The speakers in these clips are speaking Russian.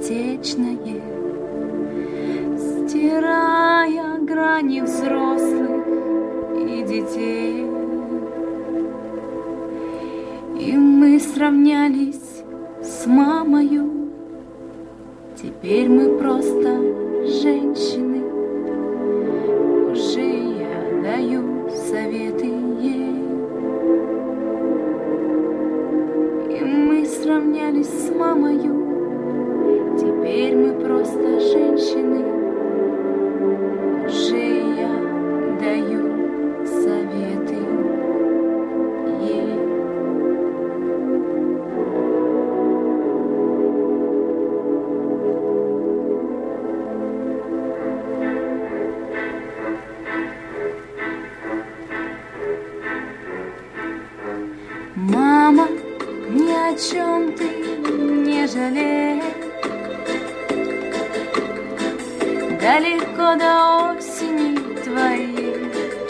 быстротечное, стирая грани взрослых и детей. И мы сравнялись с мамою, теперь мы просто женщины. Уже я даю советы ей. И мы сравнялись с мамою, теперь мы просто женщины. Уже я даю советы ей. Мама, ни о чем ты не жалей. Далеко до осени твоей.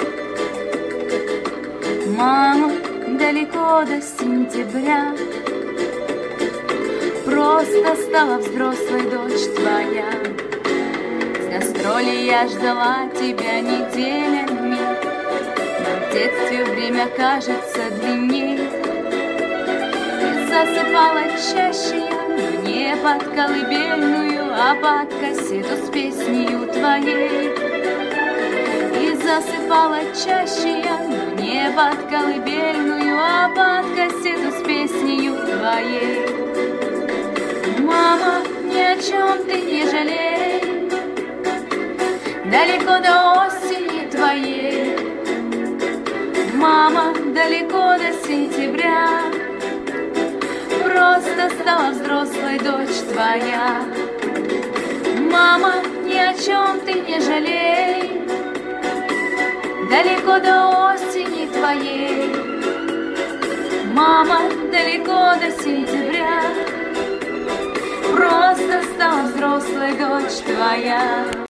Мама, далеко до сентября. Просто стала взрослой дочь твоя. С гастролей я ждала тебя неделями, но в детстве время кажется длинней. И засыпала чаще я не под колыбельную, а под кассету с песнею твоей. И засыпала чаще я не под колыбельную, а под кассету с песнею твоей. Мама, ни о чем ты не жалей. Далеко до осени твоей. Мама, далеко до сентября. Просто стала взрослой дочь твоя. Мама, ни о чем ты не жалей. Далеко до осени твоей. Мама, далеко до сентября. Просто стала взрослой дочь твоя.